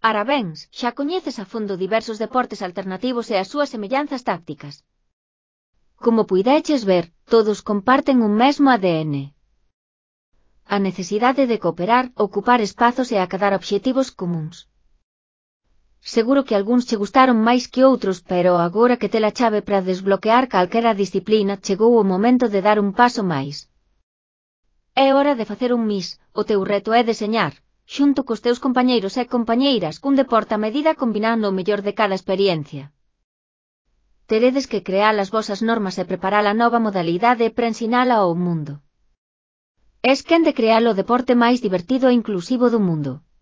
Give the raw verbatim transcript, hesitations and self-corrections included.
Arabéns, xa coñeces a fondo diversos deportes alternativos e as súas semellanzas tácticas. Como puideches ver, todos comparten un mesmo A D N. A necesidade de cooperar, ocupar espazos e acadar obxectivos comúns. Seguro que algúns che gustaron máis que outros, pero agora que tes a chave para desbloquear calquera disciplina, chegou o momento de dar un paso máis. É hora de facer un mis. O teu reto é deseñar, xunto cos teus compañeiros e compañeiras, un deporte a medida combinando o mellor de cada experiencia. Teredes que crear as vosas normas e preparar a nova modalidade para ensinala ao mundo. Es quen de crear o deporte máis divertido e inclusivo do mundo.